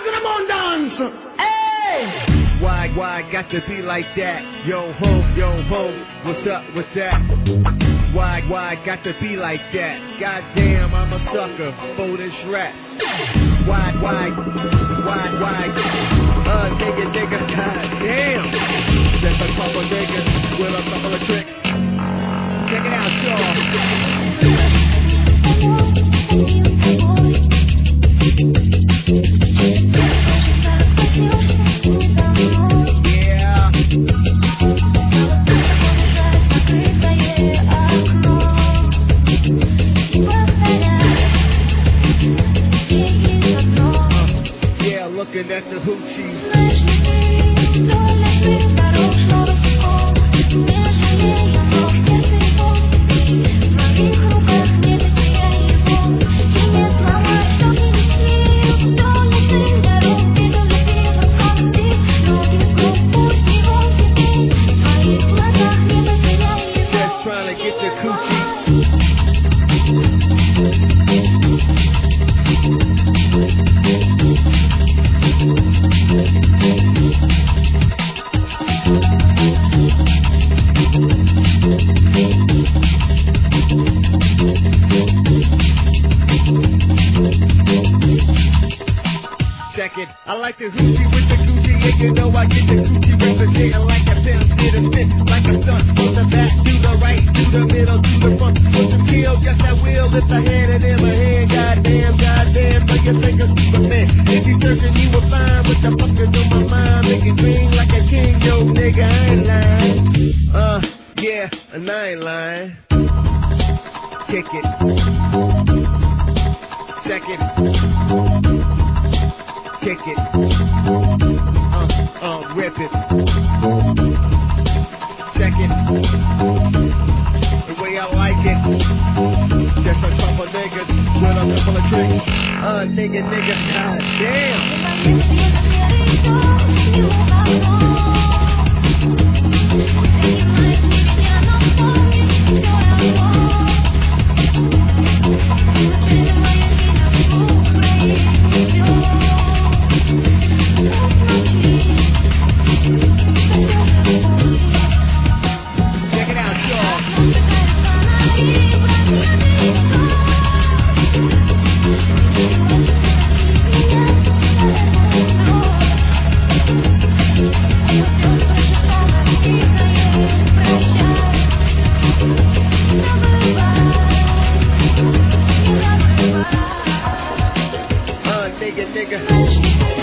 to the moon dance. Hey! Why got to be like that? Yo ho, what's up with that? Why got to be like that? Goddamn, I'm a sucker for this rap. Why? Nigga, goddamn. Just a couple niggas with a couple of tricks. Check it out, y'all. Looking at the hoochie. Just trying to get the coochie. Check it. I like the hoochie with the Gucci, and you know I get the coochie representing like a pimp, did a spin like a stunt from the back to the right, to the middle, to the front. Want to kill? Yes, I will. If I had it in my hand, goddamn, do you think I'm Superman? If you searching, you will find what the fuck is on my mind. Make it green like a king, yo, nigga, I ain't lying. Yeah, and I ain't lying. Kick it. Check it. Kick it, rip it, check it, the way I like it, just a couple niggas with a couple of tricks, nigga, goddamn. Nigga.